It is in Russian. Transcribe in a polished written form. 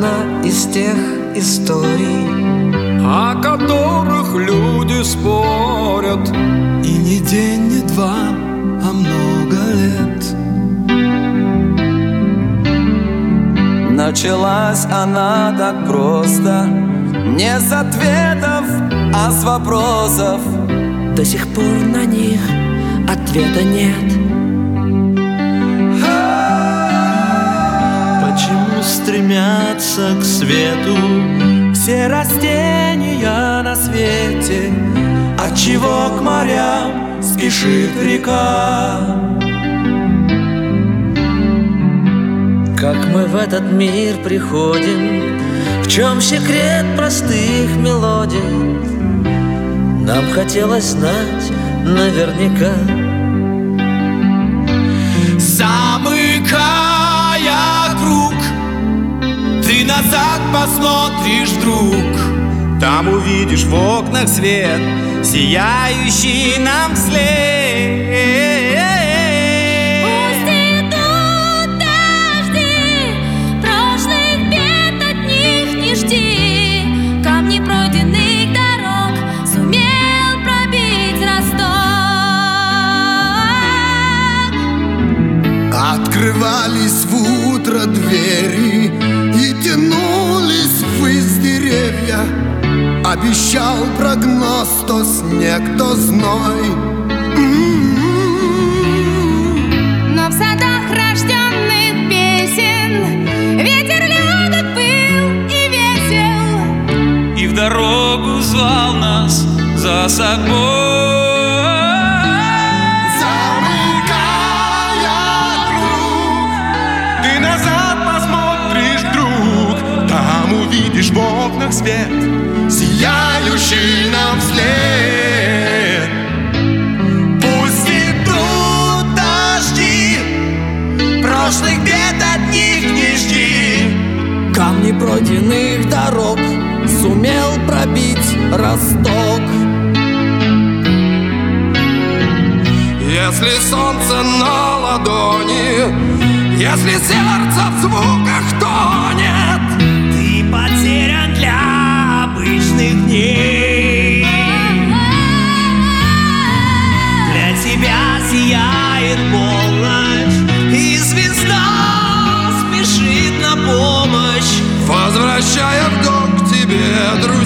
одна из тех историй, о которых люди спорят. И не день, не два, а много лет. Началась она так просто, не с ответов, а с вопросов. до сих пор на них ответа нет. Почему стремятся к свету все растения на свете? Отчего к морям спешит река? Как мы в этот мир приходим, в чем секрет простых мелодий? Нам хотелось знать наверняка. Замыкая круг, ты назад посмотришь вдруг, там увидишь в окнах свет, сияющий нам вслед. Пусть идут дожди, прошлых бед от них не жди. Камни пройденных дорог сумел пробить росток. Открывались в утро двери и тянулись ввысь деревья. Обещал прогноз то снег, то зной. Но в садах рожденных песен ветер легок был и весел, И в дорогу звал нас за собой. Замыкая круг, ты назад посмотришь вдруг, там увидишь в окнах свет, сияющий нам вслед. Пусть идут дожди, прошлых бед от них не жди. Камни пройденных дорог сумел пробить росток. Если солнце на ладони, если сердце в звуках тонет, Ты потерян для обычных дней. Для тебя сияет полночь, и звезда спешит на помощь. возвращая в дом к тебе друзей.